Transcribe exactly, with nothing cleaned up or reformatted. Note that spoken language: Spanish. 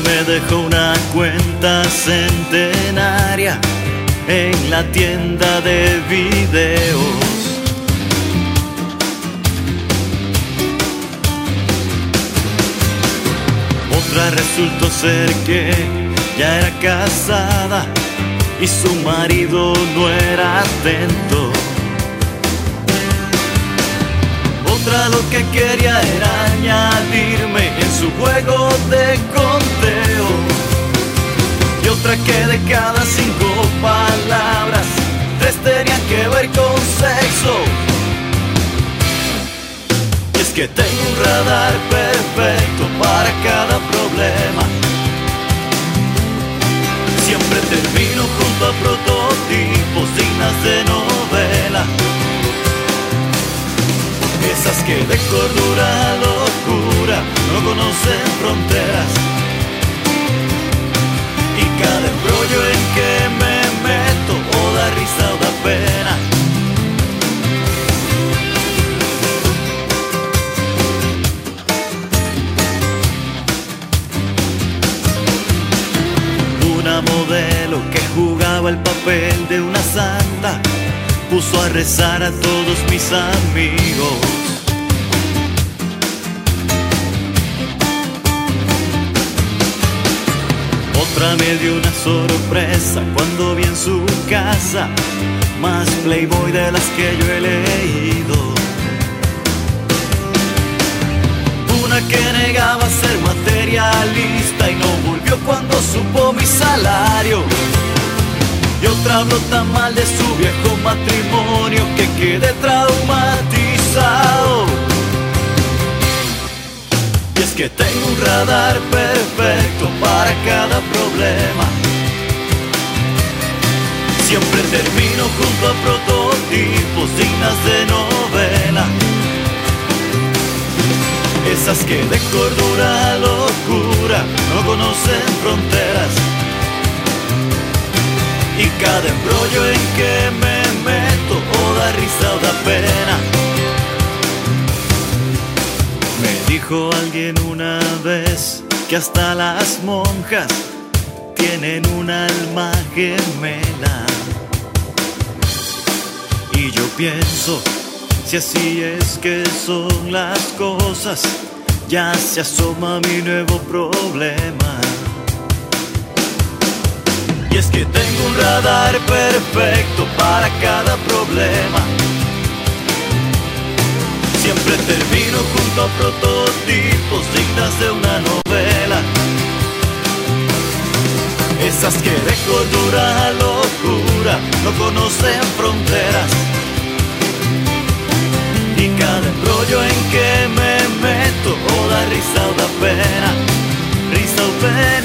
me dejó una cuenta centenaria en la tienda de videos. Otra resultó ser que ya era casada y su marido no era atento. Otra lo que quería era añadirme en su juego de conteo. Y otra que de cada cinco palabras, tres tenían que ver con sexo. Y es que tengo un radar perfecto para cada problema. Siempre termino junto a prototipos dignas de novela. Esas que de cordura a locura no conocen fronteras. Y cada embrollo en que me meto o da risa o da pena. Una modelo que jugaba el papel de una santa puso a rezar a todos mis amigos. Otra me dio una sorpresa cuando vi en su casa más Playboy de las que yo he leído. Una que negaba ser materialista y no volvió cuando supo mi salario. Y otra habló tan mal de su viejo matrimonio que quedé traumatizado. Y es que tengo un radar perfecto para cada problema. Siempre termino junto a prototipos dignas de novela. Esas que de cordura a locura no conocen fronteras. Y cada embrollo en que me meto o da risa o da pena. Me dijo alguien una vez que hasta las monjas tienen un alma gemela. Y yo pienso, si así es que son las cosas, ya se asoma mi nuevo problema. Y es que tengo un radar perfecto para cada problema. Siempre termino junto a prototipos dignas de una novela. Esas que de cordura a locura no conocen fronteras. Y cada embrollo en que me meto o da risa o da pena. Risa o pena.